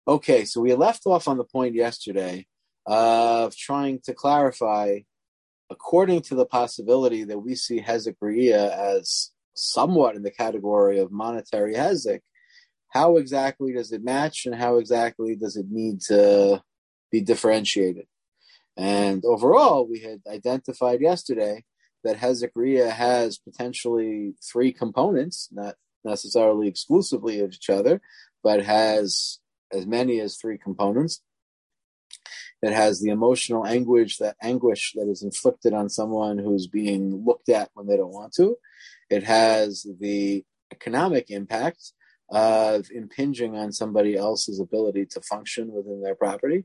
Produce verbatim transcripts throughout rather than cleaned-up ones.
Okay, so we left off on the point yesterday of trying to clarify, according to the possibility that we see Hezek Re'iyah as somewhat in the category of monetary Hezek, how exactly does it match and how exactly does it need to be differentiated? And overall, we had identified yesterday that Hezek Re'iyah has potentially three components, not necessarily exclusively of each other, but has as many as three components. It has the emotional anguish that anguish that is inflicted on someone who's being looked at when they don't want to. It has the economic impact of impinging on somebody else's ability to function within their property.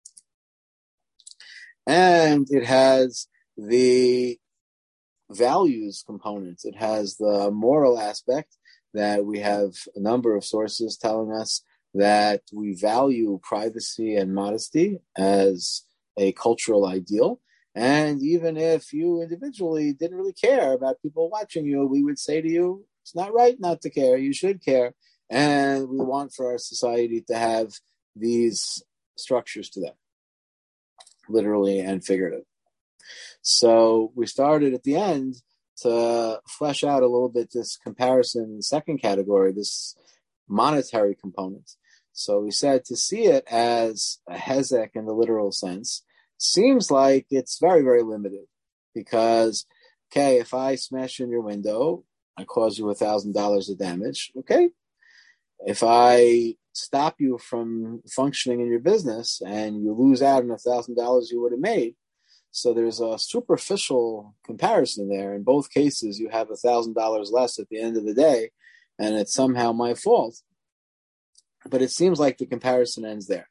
And it has the values components. It has the moral aspect that we have a number of sources telling us that we value privacy and modesty as a cultural ideal. And even if you individually didn't really care about people watching you, we would say to you, it's not right not to care. You should care. And we want for our society to have these structures to them, literally and figurative. So we started at the end to flesh out a little bit this comparison, second category, this monetary component. So we said to see it as a hezek in the literal sense seems like it's very, very limited because, okay, if I smash in your window, I cause you a thousand dollars of damage. Okay. If I stop you from functioning in your business and you lose out on a thousand dollars you would have made. So there's a superficial comparison there. In both cases, you have a thousand dollars less at the end of the day, and it's somehow my fault. But it seems like the comparison ends there.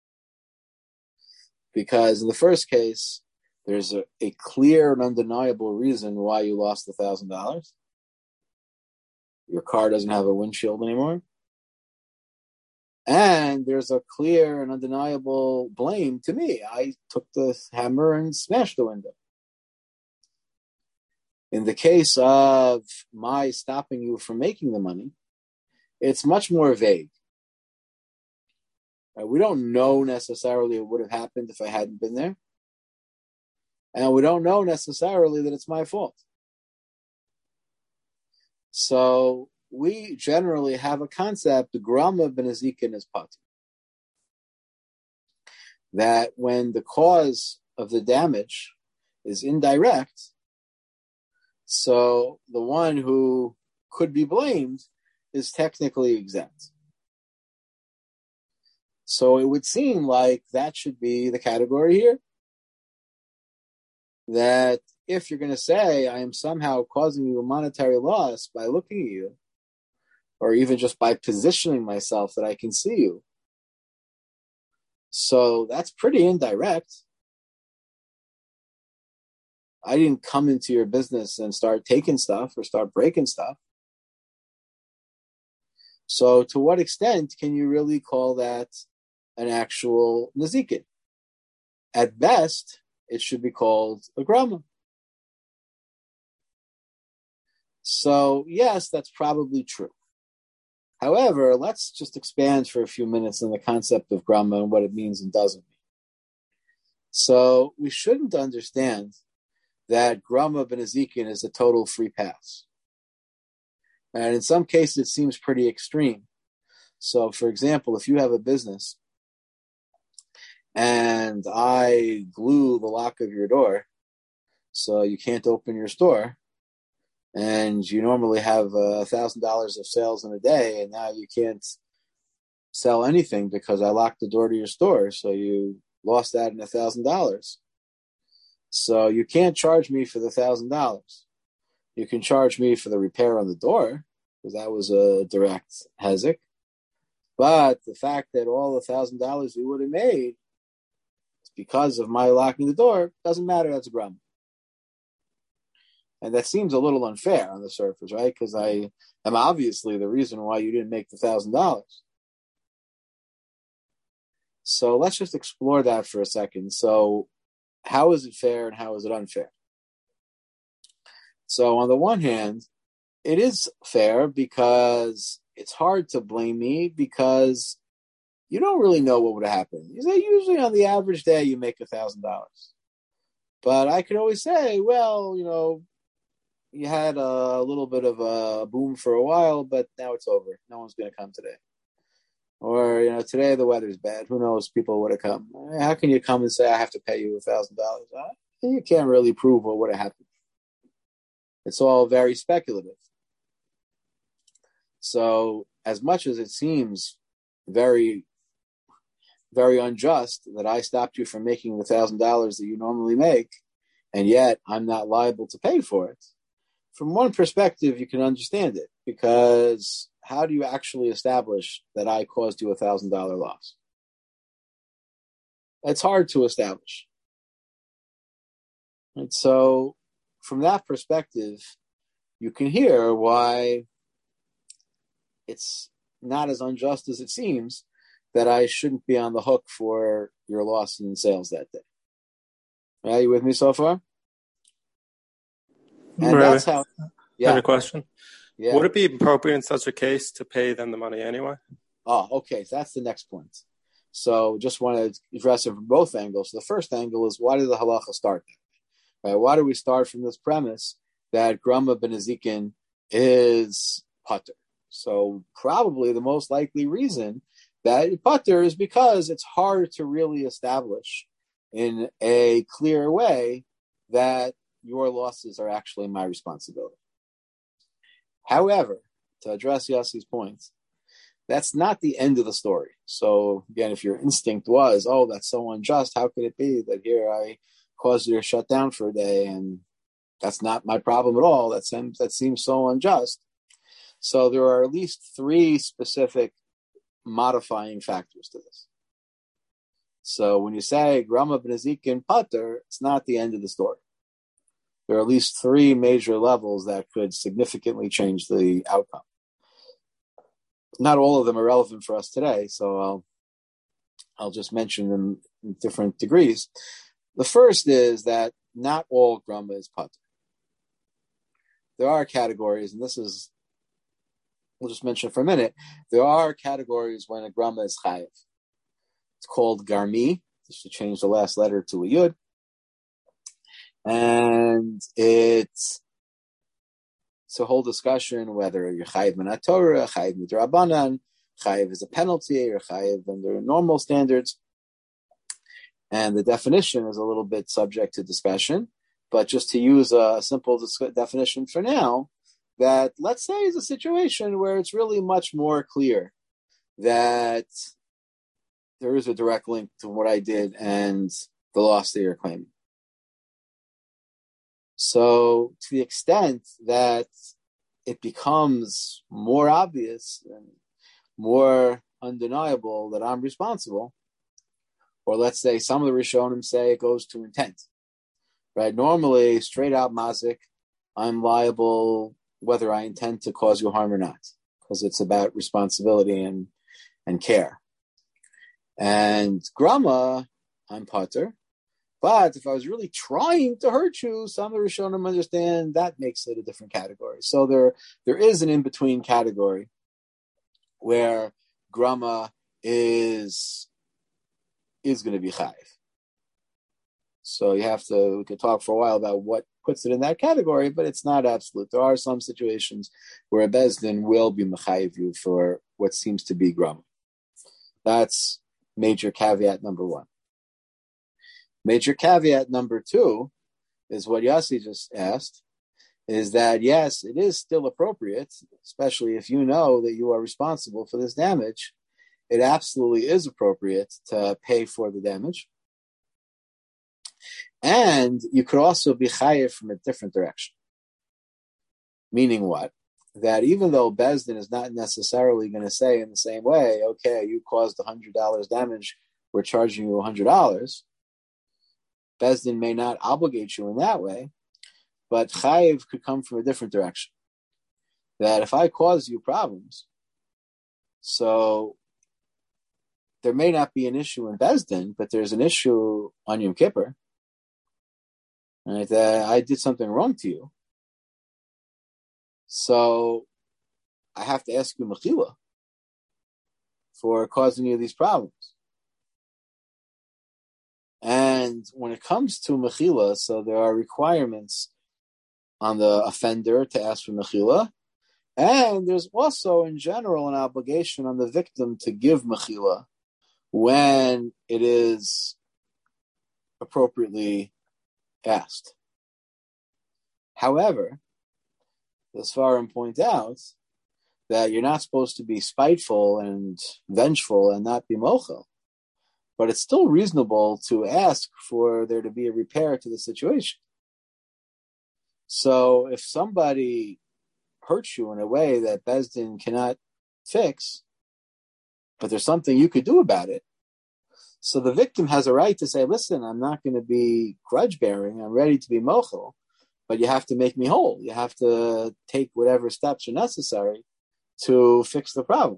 Because in the first case, there's a, a clear and undeniable reason why you lost the thousand dollars. Your car doesn't have a windshield anymore. And there's a clear and undeniable blame to me. I took the hammer and smashed the window. In the case of my stopping you from making the money, it's much more vague. Uh, we don't know necessarily what would have happened if I hadn't been there. And we don't know necessarily that it's my fault. So we generally have a concept, the grama benazikin is pati, that when the cause of the damage is indirect, so the one who could be blamed is technically exempt. So it would seem like that should be the category here. That if you're going to say, I am somehow causing you a monetary loss by looking at you, or even just by positioning myself that I can see you. So that's pretty indirect. I didn't come into your business and start taking stuff or start breaking stuff. So to what extent can you really call that an actual nazikin? At best, it should be called a grama. So yes, that's probably true. However, let's just expand for a few minutes on the concept of grama and what it means and doesn't mean. So we shouldn't understand that grama benazikin is a total free pass. And in some cases, it seems pretty extreme. So, for example, if you have a business and I glue the lock of your door so you can't open your store, and you normally have a thousand dollars of sales in a day, and now you can't sell anything because I locked the door to your store, so you lost that in a thousand dollars. So you can't charge me for the thousand dollars. You can charge me for the repair on the door, because that was a direct hezek. But the fact that all the thousand dollars you would have made is because of my locking the door, doesn't matter, that's a grama. And that seems a little unfair on the surface, right? Because I am obviously the reason why you didn't make the thousand dollars. So let's just explore that for a second. So how is it fair and how is it unfair? So on the one hand, it is fair because it's hard to blame me because you don't really know what would happen. You say usually on the average day you make a thousand dollars. But I could always say, well, you know, you had a little bit of a boom for a while, but now it's over. No one's going to come today. Or, you know, today the weather's bad. Who knows? People would have come. How can you come and say, I have to pay you a thousand dollars? You can't really prove what would have happened. It's all very speculative. So as much as it seems very, very unjust that I stopped you from making the thousand dollars that you normally make, and yet I'm not liable to pay for it, from one perspective, you can understand it, because how do you actually establish that I caused you a thousand dollar loss? It's hard to establish. And so from that perspective, you can hear why it's not as unjust as it seems that I shouldn't be on the hook for your loss in sales that day. Are you with me so far? And Rabbi, that's how. Yeah. I have a question. Yeah. Would it be appropriate in such a case to pay them the money anyway? Oh, okay. So that's the next point. So just want to address it from both angles. So the first angle is, why did the halacha start? Right? Why do we start from this premise that Grama ben Ezekin is pater? So probably the most likely reason that pater is because it's hard to really establish in a clear way that your losses are actually my responsibility. However, to address Yossi's point, that's not the end of the story. So again, if your instinct was, oh, that's so unjust, how could it be that here I caused you to shut down for a day and that's not my problem at all, that seems, that seems so unjust. So there are at least three specific modifying factors to this. So when you say Grama ben Ezekin pater, it's not the end of the story. There are at least three major levels that could significantly change the outcome. Not all of them are relevant for us today, so I'll, I'll just mention them in different degrees. The first is that not all Grama is pater. There are categories, and this is, we'll just mention for a minute, there are categories when a Grama is chayiv. It's called Garmi, just to change the last letter to a Yud. And it's, it's a whole discussion whether you're chayiv min haTorah, chayiv midrabanan, chayiv is a penalty, or chayiv under normal standards. And the definition is a little bit subject to discussion. But just to use a simple definition for now, that let's say is a situation where it's really much more clear that there is a direct link to what I did and the loss that you're claiming. So to the extent that it becomes more obvious and more undeniable that I'm responsible, or let's say some of the Rishonim say it goes to intent, right? Normally, straight out mazik, I'm liable whether I intend to cause you harm or not, because it's about responsibility and, and care. And Grama, I'm pater. But if I was really trying to hurt you, some of the Rishonim understand that makes it a different category. So there, there is an in-between category where Grama is, is going to be chayiv. So you have to, we could talk for a while about what puts it in that category, but it's not absolute. There are some situations where a Beis Din will be mechayiv you for what seems to be Grama. That's major caveat number one. Major caveat number two is what Yossi just asked, is that yes, it is still appropriate, especially if you know that you are responsible for this damage. It absolutely is appropriate to pay for the damage. And you could also be chayiv from a different direction. Meaning what? That even though Beis Din is not necessarily going to say in the same way, okay, you caused one hundred dollars damage, we're charging you one hundred dollars. Beis Din may not obligate you in that way, but chayiv could come from a different direction. That if I cause you problems, so there may not be an issue in Beis Din, but there's an issue on Yom Kippur. Right? That I did something wrong to you. So I have to ask you mechila. for causing you these problems. And when it comes to mechila, so there are requirements on the offender to ask for mechila, and there's also, in general, an obligation on the victim to give mechila when it is appropriately asked. However, the Sfarim point out that you're not supposed to be spiteful and vengeful and not be mochel, but it's still reasonable to ask for there to be a repair to the situation. So if somebody hurts you in a way that Beis Din cannot fix, but there's something you could do about it, so the victim has a right to say, listen, I'm not going to be grudge-bearing, I'm ready to be mochel, but you have to make me whole. You have to take whatever steps are necessary to fix the problem.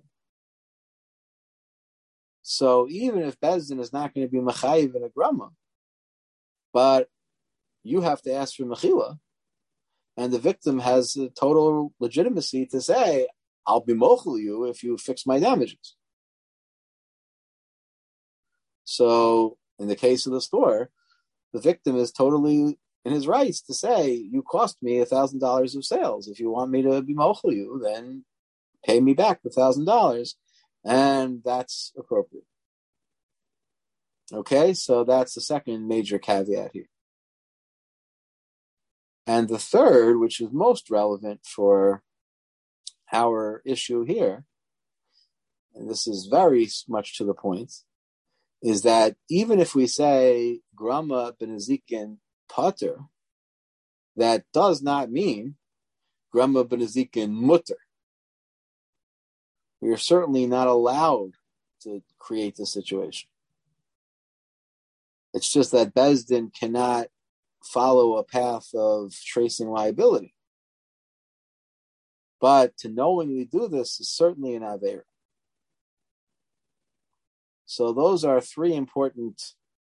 So even if Beis Din is not going to be mechayiv in a grama, but you have to ask for mechila, and the victim has a total legitimacy to say, I'll be mochel you if you fix my damages. So in the case of the store, the victim is totally in his rights to say, you cost me a thousand dollars of sales. If you want me to be mochel you, then pay me back the thousand dollars. And that's appropriate. Okay, so that's the second major caveat here. And the third, which is most relevant for our issue here, and this is very much to the point, is that even if we say grama benezikin pater, that does not mean grama benezikin mutter. We are certainly not allowed to create this situation. It's just that Beis Din cannot follow a path of tracing liability. But to knowingly do this is certainly an aveira. So those are three important,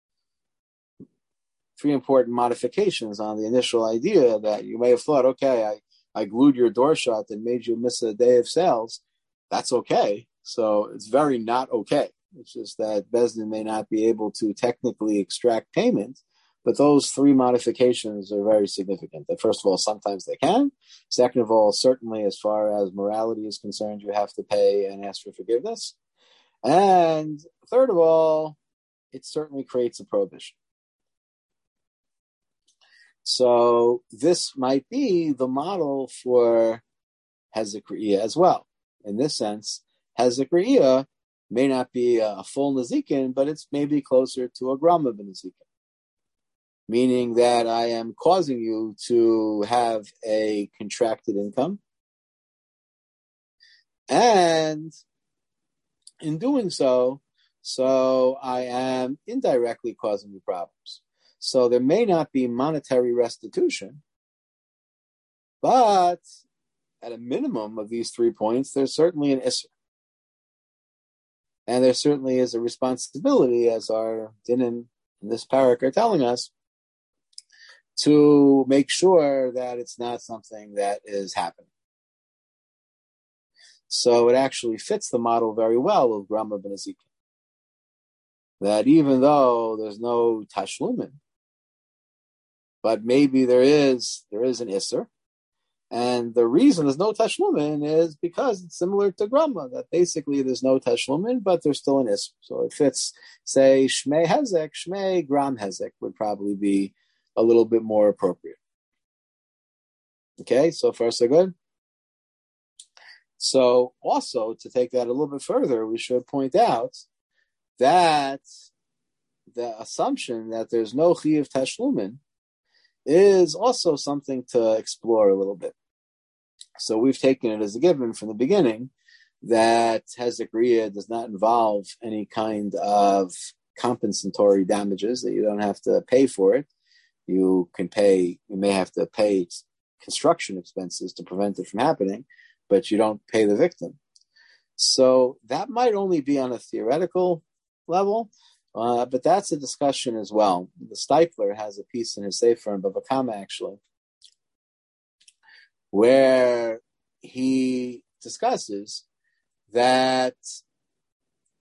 three important modifications on the initial idea that you may have thought, okay, I, I glued your door shut and made you miss a day of sales. That's okay. So it's very not okay. It's just that Beis Din may not be able to technically extract payment, but those three modifications are very significant. That first of all, sometimes they can. Second of all, certainly as far as morality is concerned, you have to pay and ask for forgiveness. And third of all, it certainly creates a prohibition. So this might be the model for Hezek Re'iyah as well. In this sense, Hezek Re'iyah may not be a full Nezikin, but it's maybe closer to a Grama b'Nezikin. Meaning that I am causing you to have a contracted income. And in doing so, so I am indirectly causing you problems. So there may not be monetary restitution, but at a minimum of these three points, there's certainly an isser. And there certainly is a responsibility, as our dinim in this parak are telling us, to make sure that it's not something that is happening. So it actually fits the model very well of Grama b'Nezikin. That even though there's no tashlumin, but maybe there is there is an isser, and the reason there's no tashlumin is because it's similar to Grama, that basically there's no tashlumin, but there's still an isser. So it fits, say, Shmei Hezek, Shmei Gram Hezek would probably be a little bit more appropriate. Okay, so far so good. So also, to take that a little bit further, we should point out that the assumption that there's no chiyuv tashlumin is also something to explore a little bit. So we've taken it as a given from the beginning that Hezek Re'iyah does not involve any kind of compensatory damages, that you don't have to pay for it. You can pay, you may have to pay construction expenses to prevent it from happening, but you don't pay the victim. So that might only be on a theoretical level, uh, but that's a discussion as well. The Steipler has a piece in his Sefer in Bava Kama, actually, where he discusses that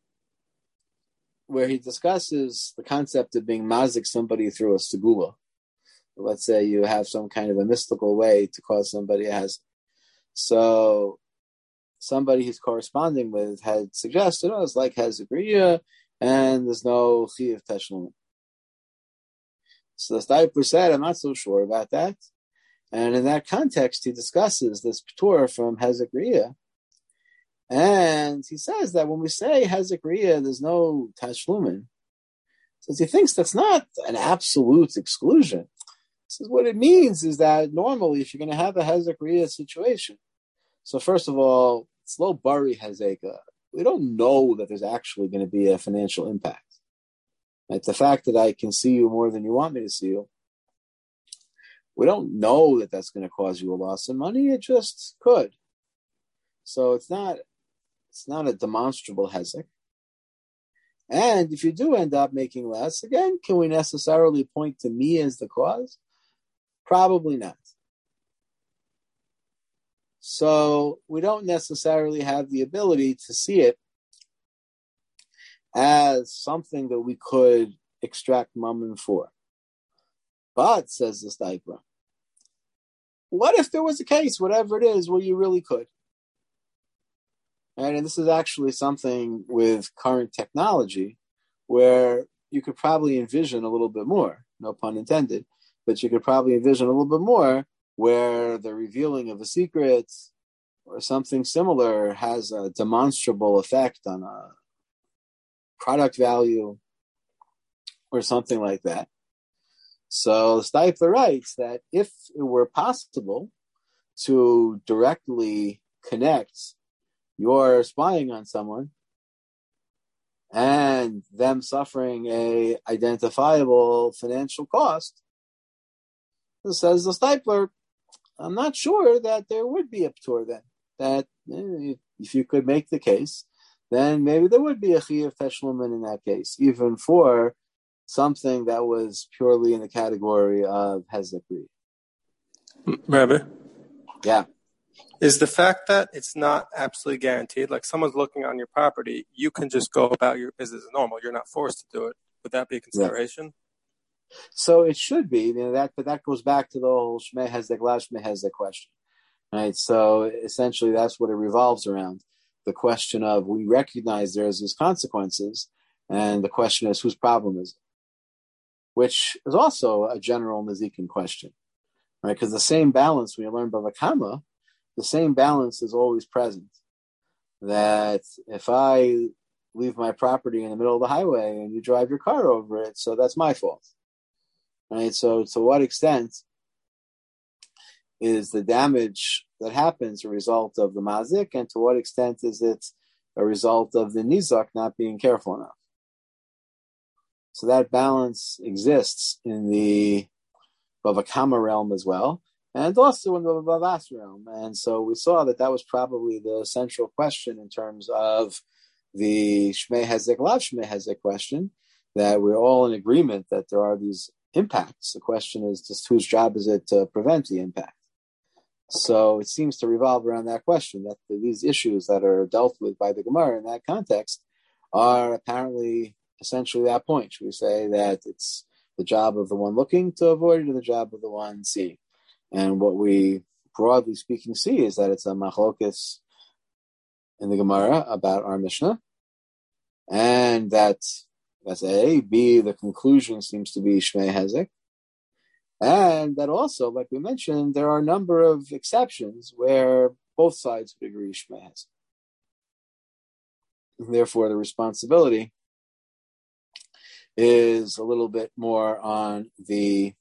where he discusses the concept of being mazik somebody through a segula. Let's say you have some kind of a mystical way to cause somebody has. So somebody he's corresponding with had suggested, oh, it's like Hezekriya, and there's no Chiyuv Teshlum. So the Stipler said, I'm not so sure about that. And in that context, he discusses this P'tur from Hezekriya. And he says that when we say Hezekriya, there's no Tashlumin. So he thinks that's not an absolute exclusion. He says what it means is that normally if you're going to have a Hezekriya situation, so first of all, it's low bari Hezeka. We don't know that there's actually going to be a financial impact. Right? The fact that I can see you more than you want me to see you, we don't know that that's going to cause you a loss of money. It just could. So it's not, it's not a demonstrable hezek. And if you do end up making less, again, can we necessarily point to me as the cause? Probably not. So we don't necessarily have the ability to see it as something that we could extract mammon for. But, says the Stipler, what if there was a case, whatever it is, where you really could? And, and this is actually something with current technology where you could probably envision a little bit more, no pun intended, but you could probably envision a little bit more where the revealing of a secret or something similar has a demonstrable effect on a product value or something like that. So Stipler writes that if it were possible to directly connect your spying on someone and them suffering a identifiable financial cost, says the Stipler, I'm not sure that there would be a p'tur then. That eh, if you could make the case, then maybe there would be a chiyuv teshlumin in that case, even for something that was purely in the category of hezekri. Rabbi? Yeah. Is the fact that it's not absolutely guaranteed, like someone's looking on your property, you can just go about your business as normal. You're not forced to do it. Would that be a consideration? Yeah. So it should be, you know, that, but that goes back to the whole Shmei Hezek La Shmei Hezek question, right? So essentially, that's what it revolves around. The question of we recognize there's these consequences, and the question is whose problem is it? Which is also a general Nazikin question, right? Because the same balance when you learn Bava Kama, the same balance is always present. That if I leave my property in the middle of the highway and you drive your car over it, so that's my fault. Right? So to what extent is the damage that happens a result of the mazik, and to what extent is it a result of the nizak not being careful enough? So that balance exists in the Bava Kama realm as well, and also in the Bava Bas realm. And so we saw that that was probably the central question in terms of the Shmei Hezek Lav Shmei Hezek question, that we're all in agreement that there are these impacts. The question is just whose job is it to prevent the impact? So it seems to revolve around that question, that these issues that are dealt with by the Gemara in that context are apparently essentially that point. Should we say that it's the job of the one looking to avoid it or the job of the one seeing? And what we, broadly speaking, see is that it's a machlokes in the Gemara about our Mishnah, and that that's A. B, the conclusion seems to be Shmei Hezek. And that also, like we mentioned, there are a number of exceptions where both sides would agree Shmei Hezek. Therefore, the responsibility is a little bit more on the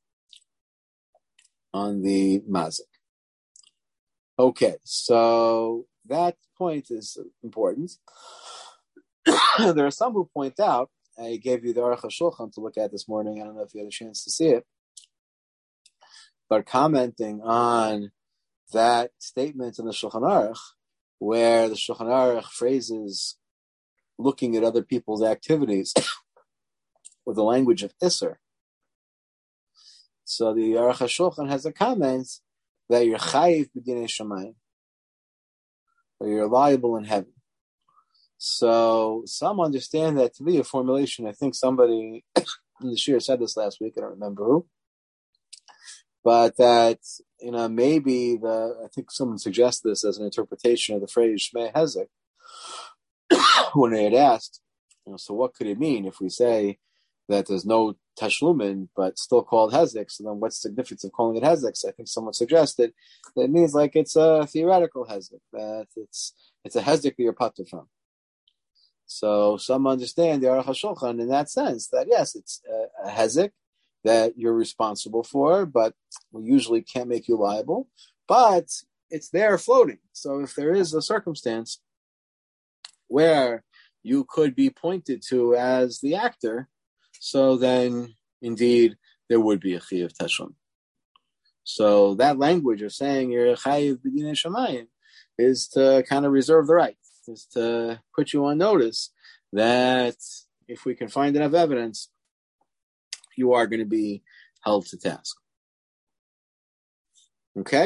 on the mazik. Okay, so that point is important. There are some who point out, I gave you the Aruch HaShulchan to look at this morning, I don't know if you had a chance to see it, but commenting on that statement in the Shulchan Aruch, where the Shulchan Aruch phrases looking at other people's activities with the language of Isser. So the Aruch HaShulchan has a comment that you're chayiv b'dinei shamayim, or you're liable in heaven. So some understand that to be a formulation. I think somebody in the shir said this last week. I don't remember who, but that you know maybe the I think someone suggested this as an interpretation of the phrase Shmei Hezek when they had asked, you know, so what could it mean if we say that there's no tashlumin but still called Hezek? So then what's the significance of calling it Hezek? So I think someone suggested that it means like it's a theoretical Hezek, that it's it's a Hezek that you're patur from. So some understand the Aruch HaShulchan in that sense, that yes, it's a, a hezek that you're responsible for, but we usually can't make you liable, but it's there floating. So if there is a circumstance where you could be pointed to as the actor, so then indeed there would be a chiyuv teshlum. So that language of saying you're a chayiv b'dinei shamayim is to kind of reserve the right, is to put you on notice that if we can find enough evidence, you are going to be held to task. Okay?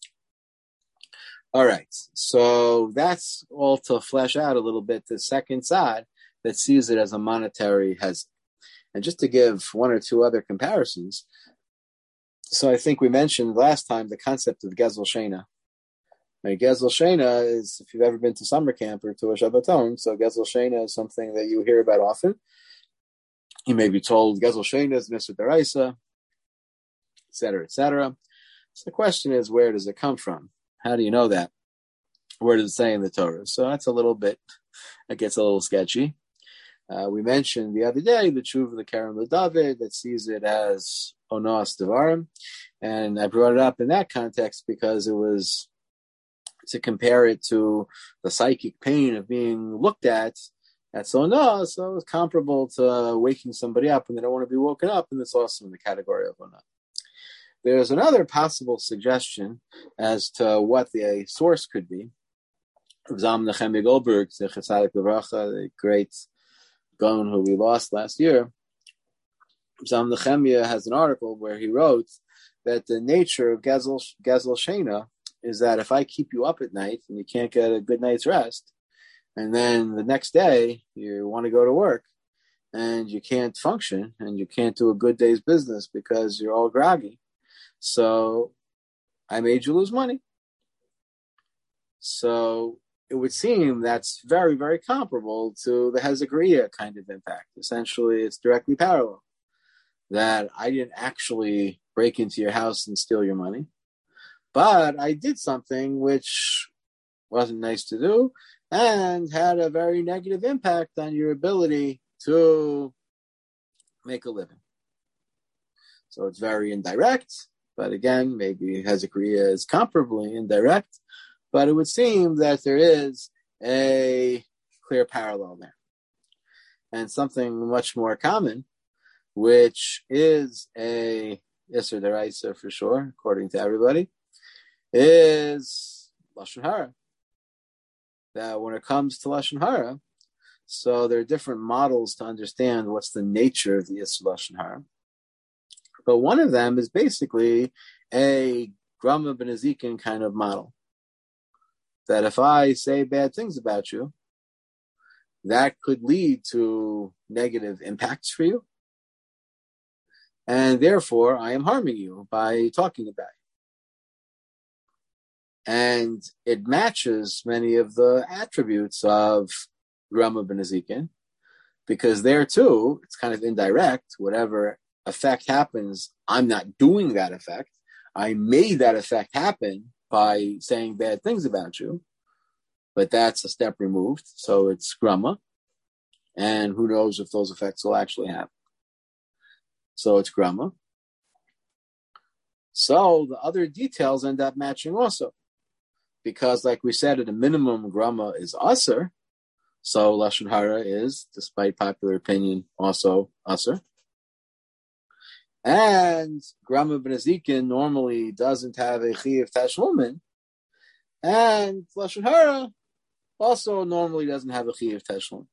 All right. So that's all to flesh out a little bit the second side that sees it as a monetary hezek. And just to give one or two other comparisons, so I think we mentioned last time the concept of Gezel Shena. Right, Gezel Shena is, if you've ever been to summer camp or to a Shabbaton, so Gezel Shena is something that you hear about often. You may be told Gezel Shena is Mister Daraisa, et cetera, et cetera. So the question is, where does it come from? How do you know that? Where does it say in the Torah? So that's a little bit, it gets a little sketchy. Uh, we mentioned the other day the Tshuva of the Karen LeDavid that sees it as Onos Devarim, and I brought it up in that context because it was to compare it to the psychic pain of being looked at. That's Onos, so it's comparable to waking somebody up and they don't want to be woken up, and it's also in the category of Onos. There's another possible suggestion as to what the source could be. Zalman Nechemia Goldberg, Zecher Tzadik Livracha, the great Gaon who we lost last year, Zalman Nechemia has an article where he wrote that the nature of Gezel, Gezel Shena is that if I keep you up at night and you can't get a good night's rest, and then the next day you want to go to work and you can't function and you can't do a good day's business because you're all groggy, so I made you lose money. So it would seem that's very, very comparable to the Hezekriya kind of impact. Essentially, it's directly parallel. That I didn't actually break into your house and steal your money, but I did something which wasn't nice to do and had a very negative impact on your ability to make a living. So it's very indirect, but again, maybe Hezekriya is comparably indirect, but it would seem that there is a clear parallel there. And something much more common, which is a Isser Deraisa for sure, according to everybody, is Lashon Hara. That when it comes to Lashon Hara, so there are different models to understand what's the nature of the Isser Lashon Hara. But one of them is basically a Grama ben Ezekin kind of model. That if I say bad things about you, that could lead to negative impacts for you. And therefore, I am harming you by talking about you. And it matches many of the attributes of Grama ben Ezekin, because there too, it's kind of indirect. Whatever effect happens, I'm not doing that effect. I made that effect happen by saying bad things about you, but that's a step removed. So it's Grama, and who knows if those effects will actually happen. So it's Grama. So the other details end up matching also. Because like we said, at a minimum, Grama is Asr. So Lashon Hara is, despite popular opinion, also Asr. And Grama ben Ezekin normally doesn't have a Chiyuv Tashlumin. And Lashon Hara also normally doesn't have a Chiyuv Tashlumin.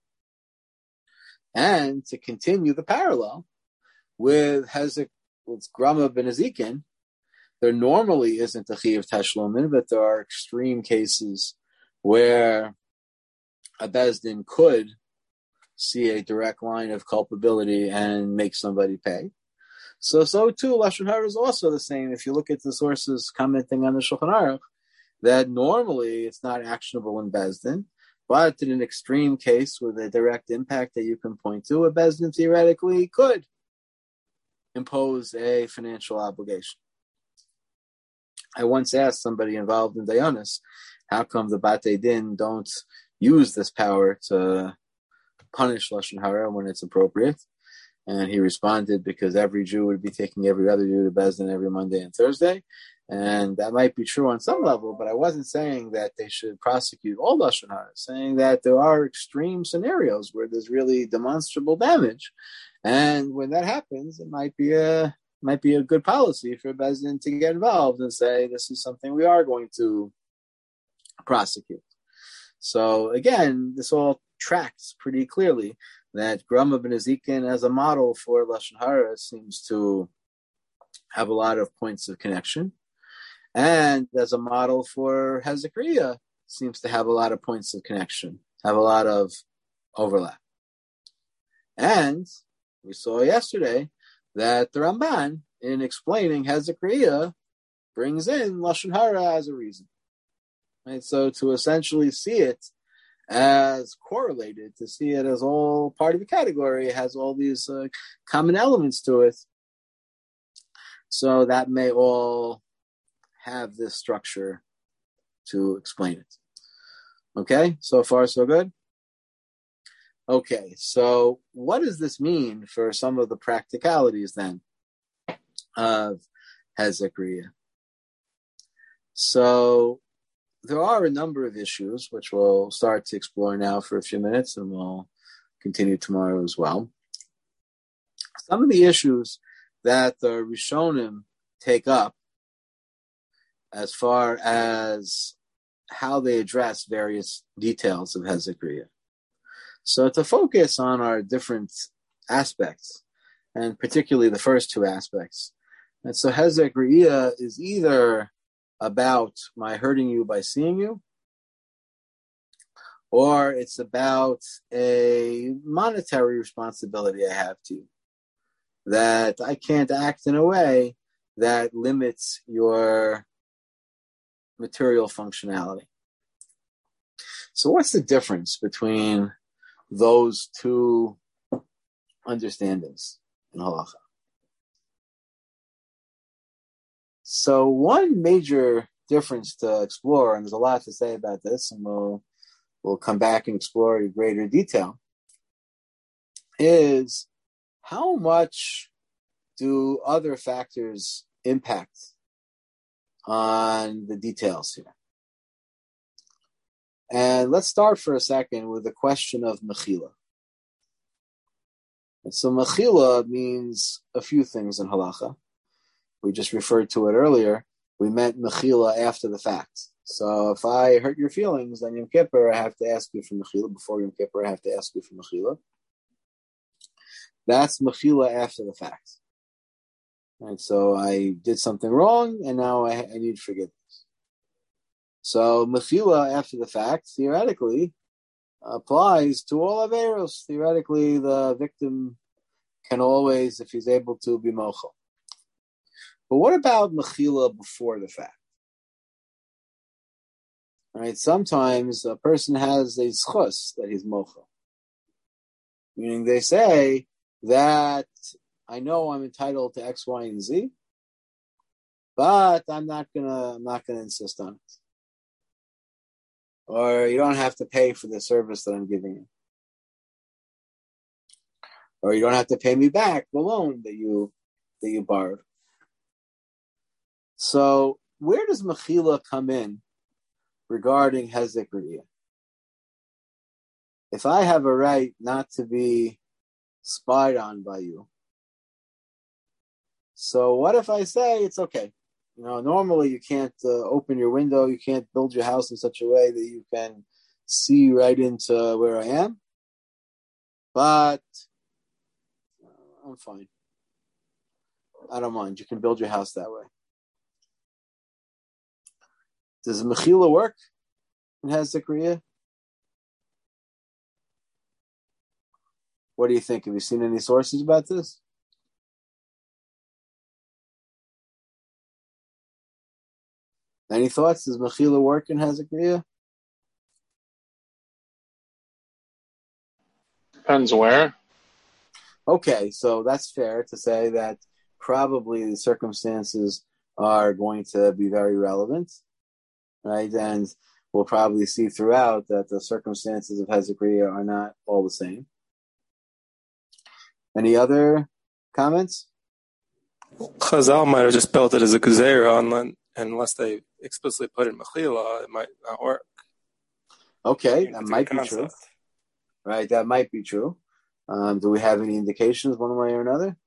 And to continue the parallel, with Hezek, with Grama ben Ezekin, there normally isn't a Chiyuv Tashlumin, but there are extreme cases where a Beis Din could see a direct line of culpability and make somebody pay. So, so too, Lashon Hara is also the same. If you look at the sources commenting on the Shulchan Aruch, that normally it's not actionable in Beis Din, but in an extreme case with a direct impact that you can point to, a Beis Din theoretically could impose a financial obligation. I once asked somebody involved in Dayanis, how come the Batei Din don't use this power to punish Lashon Hara when it's appropriate? And he responded, because every Jew would be taking every other Jew to Beis Din every Monday and Thursday. And that might be true on some level, but I wasn't saying that they should prosecute all Lashon Hara, saying that there are extreme scenarios where there's really demonstrable damage. And when that happens, it might be a might be a good policy for Beis Din to get involved and say, this is something we are going to prosecute. So again, this all tracks pretty clearly that Grama ben Ezekiel as a model for Lashon Hara seems to have a lot of points of connection. And as a model for Hezekiah seems to have a lot of points of connection, have a lot of overlap. And we saw yesterday that the Ramban, in explaining Hezekiah, brings in Lashon Hara as a reason. Right? So to essentially see it as correlated, to see it as all part of a category, it has all these uh, common elements to it. So that may all have this structure to explain it. Okay, so far so good? Okay, so what does this mean for some of the practicalities then of Hezekiah? So there are a number of issues which we'll start to explore now for a few minutes, and we'll continue tomorrow as well. Some of the issues that the Rishonim take up as far as how they address various details of Hezekiah. So to focus on our different aspects, and particularly the first two aspects. And so Hezekiah is either about my hurting you by seeing you, or it's about a monetary responsibility I have to you, that I can't act in a way that limits your material functionality. So what's the difference between those two understandings in halacha? So one major difference to explore, and there's a lot to say about this, and we'll we'll come back and explore in greater detail, is how much do other factors impact on the details here? And let's start for a second with the question of mechila. And so mechila means a few things in halacha. We just referred to it earlier. We meant mechila after the fact. So if I hurt your feelings on Yom Kippur, I have to ask you for mechila. Before Yom Kippur, I have to ask you for mechila. That's mechila after the fact. Right, so I did something wrong, and now I, I need forgiveness. So mechila after the fact, theoretically, applies to all averos. Theoretically, the victim can always, if he's able to, be mochel. But what about mechila before the fact? Right, sometimes a person has a schus that he's mochel. Meaning they say that I know I'm entitled to X, Y, and Z, but I'm not gonna I'm not gonna insist on it. Or you don't have to pay for the service that I'm giving you. Or you don't have to pay me back the loan that you that you borrowed. So where does mechila come in regarding Hezekiah? If I have a right not to be spied on by you, so what if I say it's okay? You know, normally you can't uh, open your window, you can't build your house in such a way that you can see right into where I am, but uh, I'm fine. I don't mind. You can build your house that way. Does mechila work in Hezekiah? What do you think? Have you seen any sources about this? Any thoughts? Does Mechila work in Hezekiah? Depends where. Okay, so that's fair to say that probably the circumstances are going to be very relevant, right? And we'll probably see throughout that the circumstances of Hezekiah are not all the same. Any other comments? Chazal might have just built it as a gezerah, unless they explicitly put in Mechila, it might not work. Okay, that might be true. Right, that might be true. Um, do we have any indications one way or another?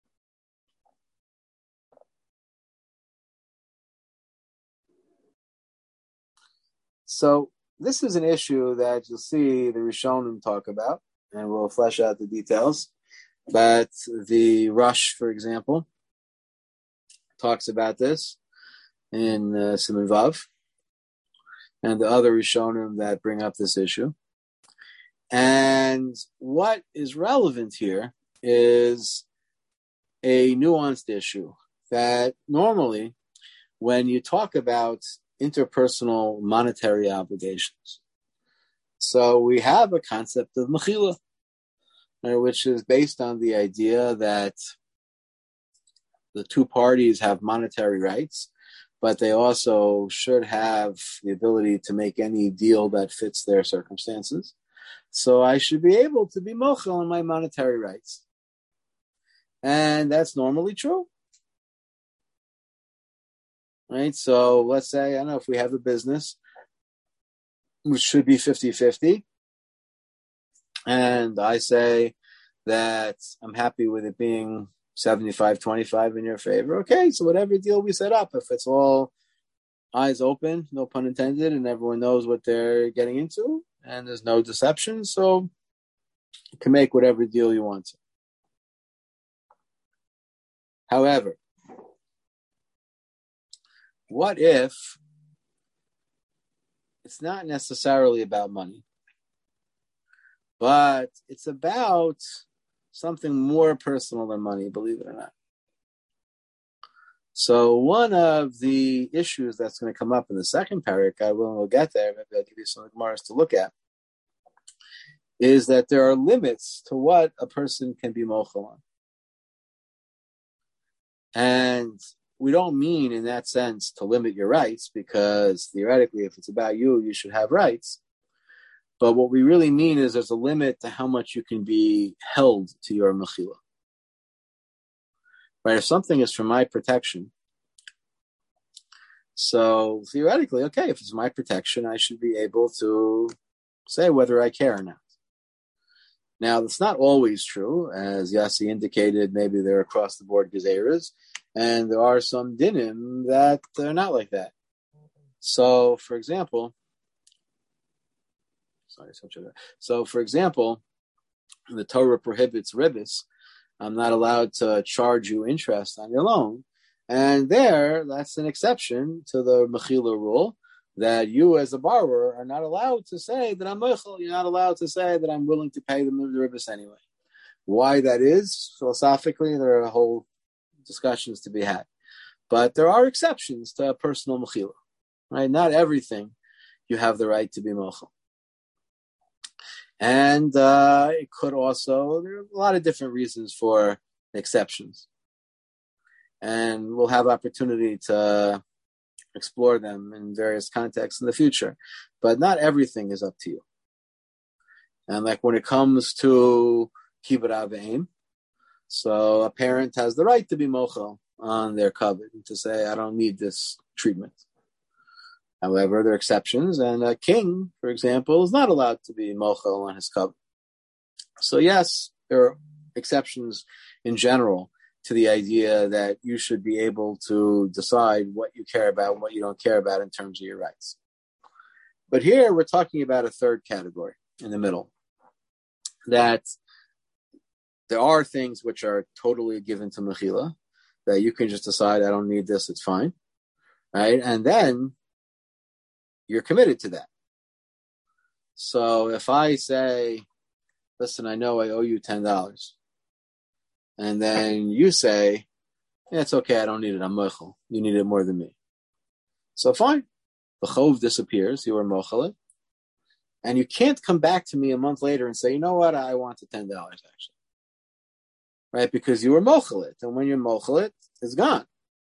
So this is an issue that you'll see the Rishonim talk about, and we'll flesh out the details. But the Rush, for example, talks about this in uh, Siman Vav, and the other Rishonim that bring up this issue. And what is relevant here is a nuanced issue that normally when you talk about interpersonal monetary obligations, so we have a concept of mechila, which is based on the idea that the two parties have monetary rights, but they also should have the ability to make any deal that fits their circumstances. So I should be able to be mochel on my monetary rights. And that's normally true. Right? So let's say, I don't know, if we have a business, which should be fifty-fifty, and I say that I'm happy with it being seventy-five twenty-five in your favor. Okay, so whatever deal we set up, if it's all eyes open, no pun intended, and everyone knows what they're getting into, and there's no deception, so you can make whatever deal you want to. However, what if it's not necessarily about money, but it's about something more personal than money, believe it or not? So one of the issues that's going to come up in the second parak, I will we'll get there, maybe I'll give you some Gemaras to look at, is that there are limits to what a person can be mochel on. And we don't mean in that sense to limit your rights, because theoretically, if it's about you, you should have rights. But what we really mean is there's a limit to how much you can be held to your mechila. Right? If something is for my protection, so theoretically, okay, if it's my protection, I should be able to say whether I care or not. Now, that's not always true. As Yassi indicated, maybe they're across-the-board gezeras, and there are some dinim that are not like that. So, for example, sorry, so for example, the Torah prohibits ribis. I'm not allowed to charge you interest on your loan. And there, that's an exception to the mechila rule, that you as a borrower are not allowed to say that I'm mechil. You're not allowed to say that I'm willing to pay them the ribis anyway. Why that is, philosophically, there are whole discussions to be had. But there are exceptions to personal mechila. Right? Not everything you have the right to be mechil. And uh, it could also, there are a lot of different reasons for exceptions. And we'll have opportunity to explore them in various contexts in the future. But not everything is up to you. And like when it comes to kibbud av v'em, so a parent has the right to be mochel on their covet and to say, I don't need this treatment. However, there are exceptions, and a king, for example, is not allowed to be mochel on his covet. So yes, there are exceptions in general to the idea that you should be able to decide what you care about and what you don't care about in terms of your rights. But here we're talking about a third category in the middle, that there are things which are totally given to mechila, that you can just decide, I don't need this, it's fine, right? And then you're committed to that. So if I say listen, I know I owe you ten dollars. And then you say, yeah, it's okay, I don't need it, I'm mochel. You need it more than me. So fine. The chov disappears, you were mochel it. And you can't come back to me a month later and say, you know what, I want the ten dollars actually. Right? Because you were mochel it. And when you're mochel it, it's gone.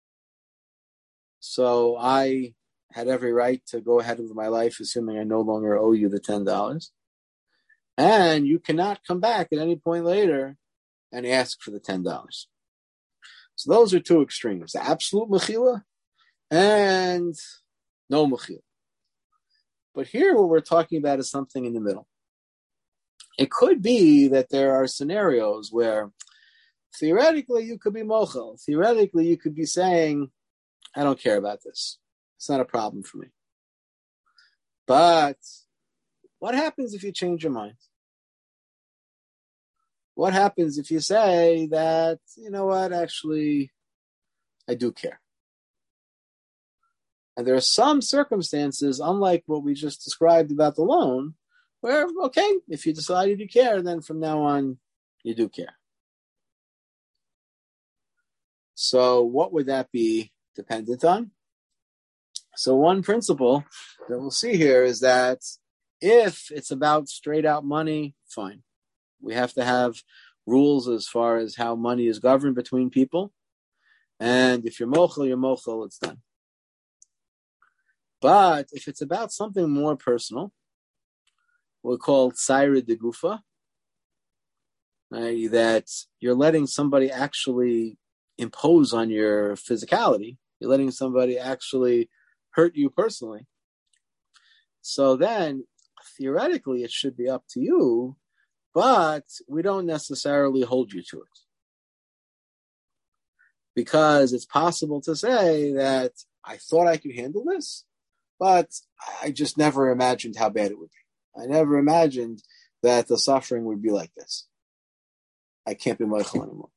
So I had every right to go ahead with my life, assuming I no longer owe you the ten dollars. And you cannot come back at any point later and ask for the ten dollars. So those are two extremes, the absolute mechila and no mechila. But here what we're talking about is something in the middle. It could be that there are scenarios where theoretically you could be mochel. Theoretically you could be saying, I don't care about this. It's not a problem for me. But what happens if you change your mind? What happens if you say that, you know what, actually, I do care? And there are some circumstances, unlike what we just described about the loan, where, okay, if you decided you care, then from now on, you do care. So what would that be dependent on? So one principle that we'll see here is that if it's about straight out money, fine. We have to have rules as far as how money is governed between people. And if you're mochel, you're mochel, it's done. But if it's about something more personal, we'll call tzaira de gufa, right, that you're letting somebody actually impose on your physicality. You're letting somebody actually hurt you personally. So then, theoretically, it should be up to you, but we don't necessarily hold you to it. Because it's possible to say that I thought I could handle this, but I just never imagined how bad it would be. I never imagined that the suffering would be like this. I can't be mochel anymore.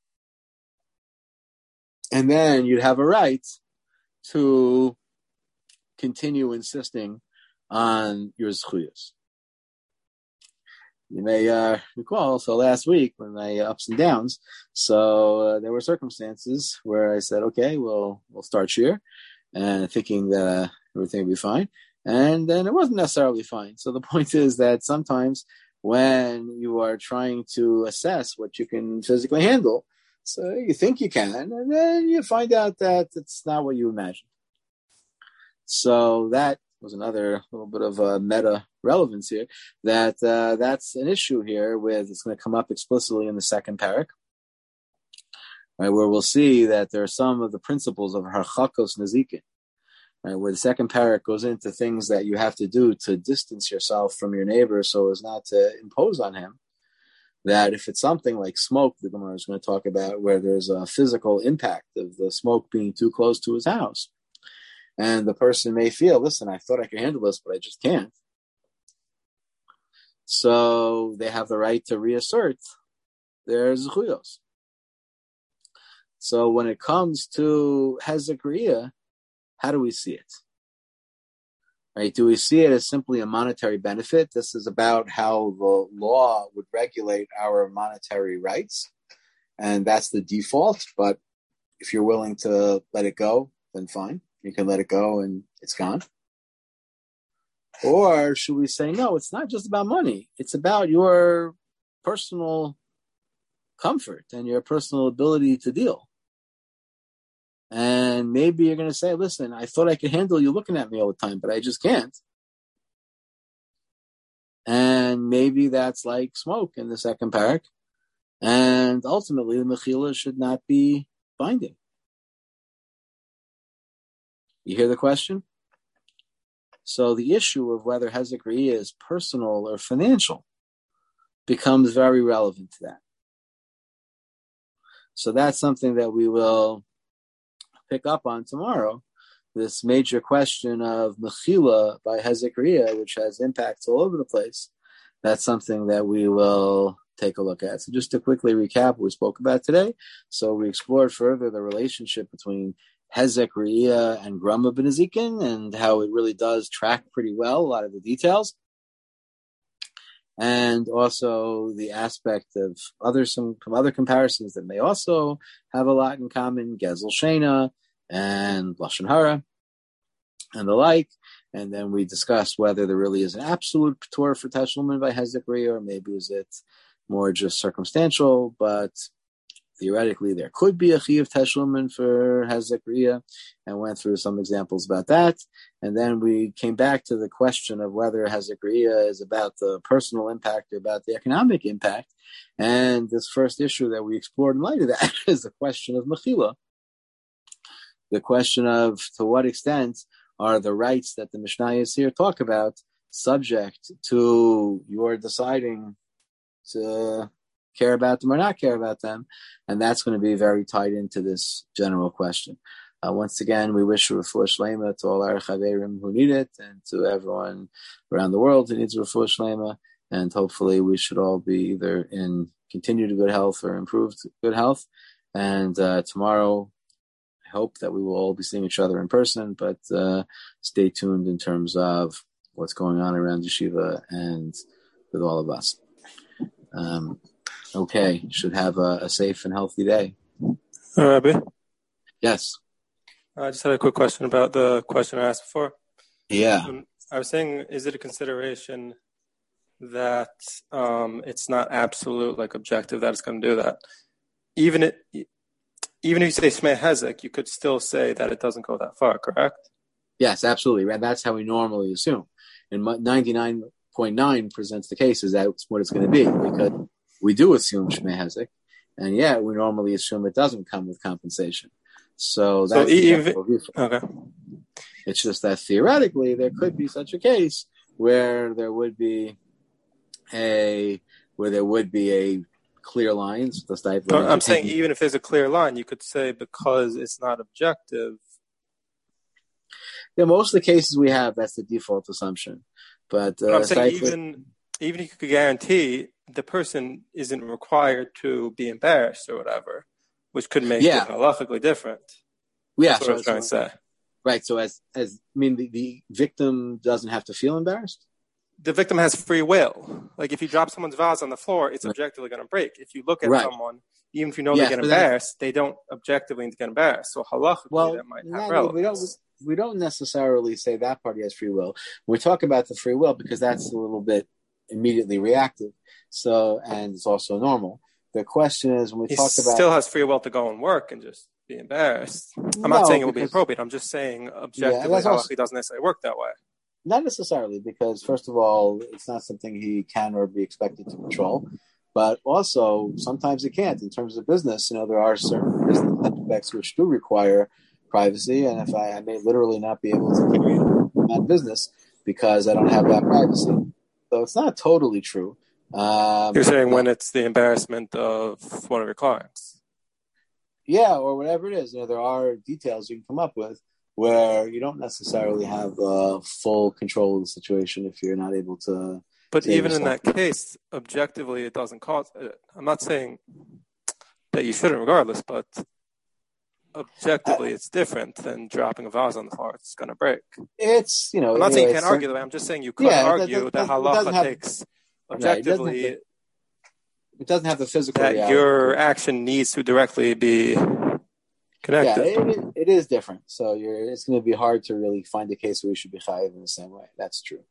And then you'd have a right to continue insisting on your zchuyos. You may uh, recall, so last week when my ups and downs, so uh, there were circumstances where I said, okay, we'll we'll start shir, and thinking that uh, everything would be fine, and then it wasn't necessarily fine. So the point is that sometimes when you are trying to assess what you can physically handle, so you think you can, and then you find out that it's not what you imagined. So that was another little bit of a meta relevance here, that uh, that's an issue here with, it's going to come up explicitly in the second parak, right, where we'll see that there are some of the principles of harchakos nezikin, right, where the second parak goes into things that you have to do to distance yourself from your neighbor so as not to impose on him. That if it's something like smoke, the Gemara is going to talk about, where there's a physical impact of the smoke being too close to his house, and the person may feel, listen, I thought I could handle this, but I just can't. So they have the right to reassert their zechuyos. So when it comes to hezek riyah, how do we see it? Right? Do we see it as simply a monetary benefit? This is about how the law would regulate our monetary rights, and that's the default. But if you're willing to let it go, then fine. You can let it go and it's gone. Or should we say, no, it's not just about money. It's about your personal comfort and your personal ability to deal. And maybe you're going to say, listen, I thought I could handle you looking at me all the time, but I just can't. And maybe that's like smoke in the second parak. And ultimately, the mechila should not be binding. You hear the question? So the issue of whether hezek riyah is personal or financial becomes very relevant to that. So that's something that we will pick up on tomorrow, this major question of mechila by hezek riyah, which has impacts all over the place. That's something that we will take a look at. So just to quickly recap what we spoke about today. So we explored further the relationship between hezek riyah and grama b'nezikin, and how it really does track pretty well a lot of the details. and also the aspect of other some, some other comparisons that may also have a lot in common, Gezel Shena and Lashon Hara and the like. And then we discussed whether there really is an absolute Torah for Teshlumin by Hezek Riyah, or maybe is it more just circumstantial, but theoretically there could be a Chiyuv Teshlumin for Hezek Riyah, and went through some examples about that. And then we came back to the question of whether Hezek Riyah is about the personal impact or about the economic impact. And this first issue that we explored in light of that is the question of Mechila. The question of to what extent are the rights that the Mishnayos here talk about subject to your deciding to care about them or not care about them? And that's going to be very tied into this general question. Uh, once again, we wish refuah shlema to all our chaverim who need it, and to everyone around the world who needs refuah shlema. And hopefully we should all be either in continued good health or improved good health. And uh, tomorrow, hope that we will all be seeing each other in person, but uh, stay tuned in terms of what's going on around Yeshiva and with all of us. Um, okay, should have a, a safe and healthy day. Uh, Rabbi? Yes. I just had a quick question about the question I asked before. Yeah. Um, I was saying, is it a consideration that um, it's not absolute, like objective, that it's going to do that? Even it. Even if you say Shmei Hezek, you could still say that it doesn't go that far, correct? Yes, absolutely. And that's how we normally assume. And ninety-nine point nine presents the case is that's what it's going to be, because we do assume Shmei Hezek, and yet we normally assume it doesn't come with compensation. So that's so even, okay. It's just that theoretically there could be such a case where there would be a where there would be a clear lines. No, I'm saying even if there's a clear line, you could say because it's not objective. Yeah, most of the cases we have, that's the default assumption. But uh, I'm saying even even if you could guarantee the person isn't required to be embarrassed or whatever, which could make yeah. it halachically different. Yeah, that's what so, I was trying so, to say. Right. So as as I mean, the, the victim doesn't have to feel embarrassed. The victim has free will. Like if you drop someone's vase on the floor, it's objectively going to break. If you look at right. someone, even if you know yes, they get embarrassed, they don't objectively get embarrassed. So halachically, well, that might have not, relevance. We don't, we don't necessarily say that party has free will. We talk about the free will because that's a little bit immediately reactive. So, and it's also normal. The question is when we he talk about... He still has free will to go and work and just be embarrassed. I'm no, not saying it would because, be appropriate. I'm just saying objectively, yeah, halachically doesn't necessarily work that way. Not necessarily, because first of all, it's not something he can or be expected to control. But also, sometimes it can't. In terms of business, you know, there are certain business aspects which do require privacy, and if I, I may literally not be able to carry on that business because I don't have that privacy. So it's not totally true. Um, You're saying when it's the embarrassment of one of your clients? Yeah, or whatever it is. You know, there are details you can come up with where you don't necessarily have uh, full control of the situation if you're not able to. But even in that case, objectively, it doesn't cause. I'm not saying that you shouldn't, regardless, but objectively, I, it's different than dropping a vase on the floor. It's going to break. It's, you know, I'm not anyway, saying you can't argue that way. I'm just saying you could yeah, argue that, that, that halacha have, takes objectively. Right, it, doesn't have the, it doesn't have the physical that reality. Your action needs to directly be connected. Yeah, it, it is different. So you're, it's going to be hard to really find a case where you should be chayiv in the same way. That's true.